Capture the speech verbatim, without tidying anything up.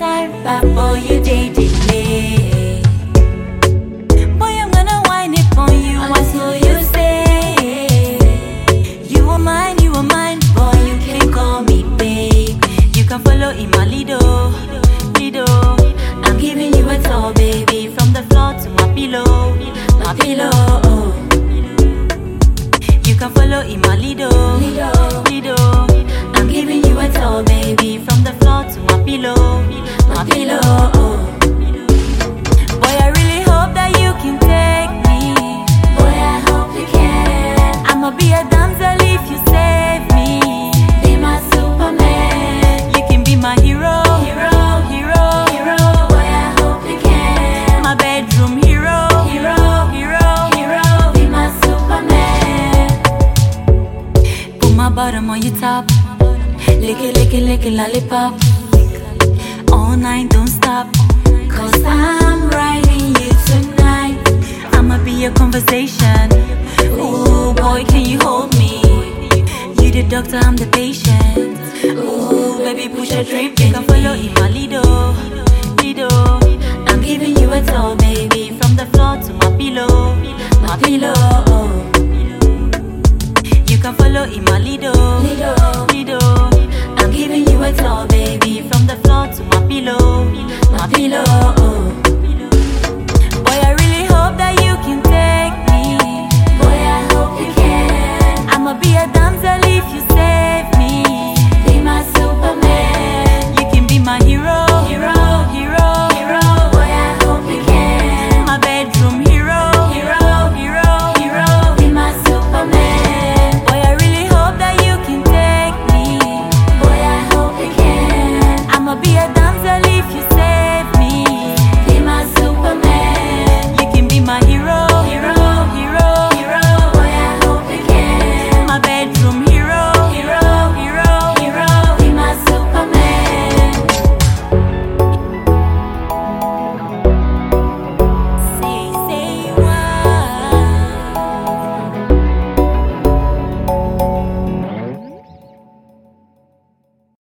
time, but boy, you dated me. Boy, I'm gonna whine it for you until you say you were mine, you were mine. Boy, you can call me babe. You can follow in my lido, lido. I'm giving you a tour, baby, from the floor to my pillow, my pillow. You can follow in my lido, lido, lido. I'm giving you a tour, baby, from the floor to my pillow, my pillow. Boy, I really hope that you can take me. Boy, I hope you can. I'ma be a damsel if you save me. Be my Superman. You can be my hero, hero, hero, hero. Boy, I hope you can. My bedroom hero, hero, hero, hero. Be my Superman. Put my bottom on your top. Lick it, lick it, lick it, lollipop. All night, don't stop. Cause I'm riding you tonight. I'ma be your conversation. Ooh, boy, can you hold me? You the doctor, I'm the patient. Ooh, baby, push a drip. You can